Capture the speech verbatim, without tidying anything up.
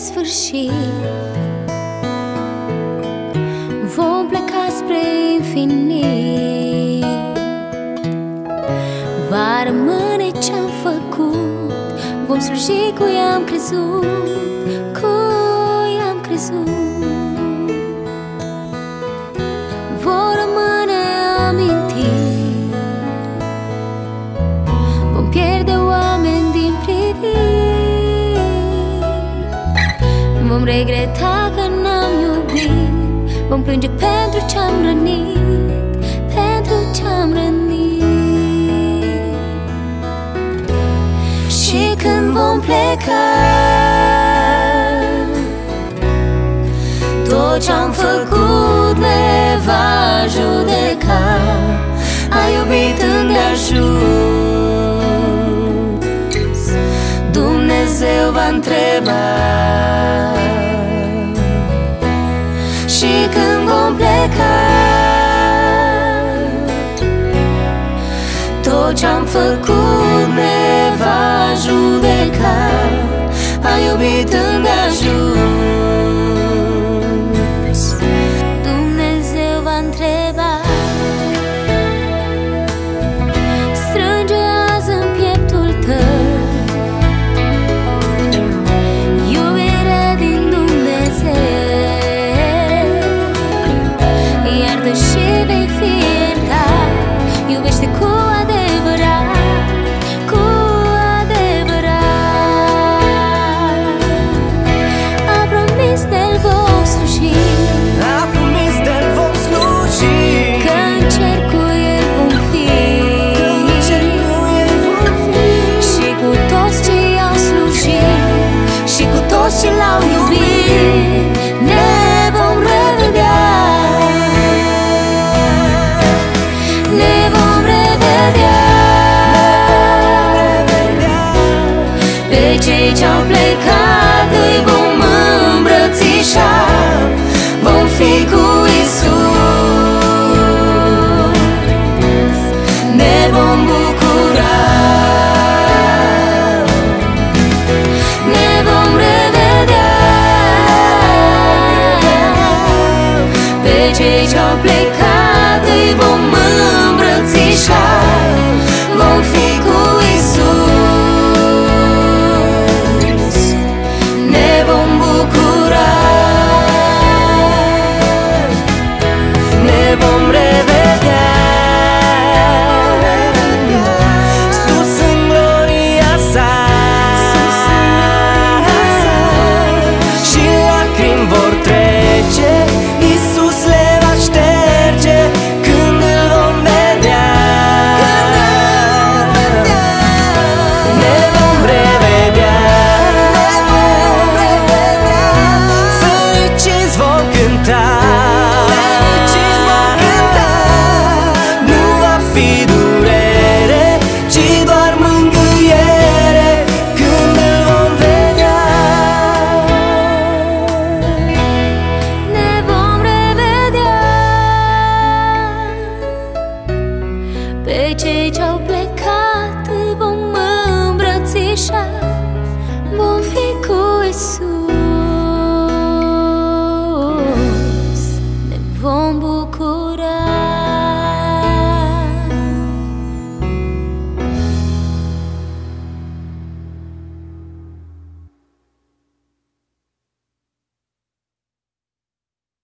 nesfârșit. Vom pleca spre infinit. Va rămâne ce-am făcut. Vom sluji cu i-am crezut, cu i-am crezut. Vor rămâne amintiri. Vom pierde oameni din priviri. Vom regreta că n-am iubit. Vom plânge pentru ce-am rănit, pentru ce-am rănit. Și când vom pleca, tot ce-am făcut ne va judeca. Ai iubit îndeajuns, Dumnezeu va întreba. Și când vom pleca, tot ce-am făcut ne va judeca. Ai iubit îndeajuns, Dumnezeu va întreba. Strânge azi în pieptul tău iubirea din Dumnezeu. Iartă și vei fi iertat. Iubește cu adevărat, cu adevărat. A promis de-l vom sluji, A promis de-l vom sluji, că în cer cu el vom fi, că în cer cu el vom fi. și cu toți ce i-au slujit, și cu toți ce l-au iubit, ne vom revedea. Ne vom revedea pe cei ce-au plecat.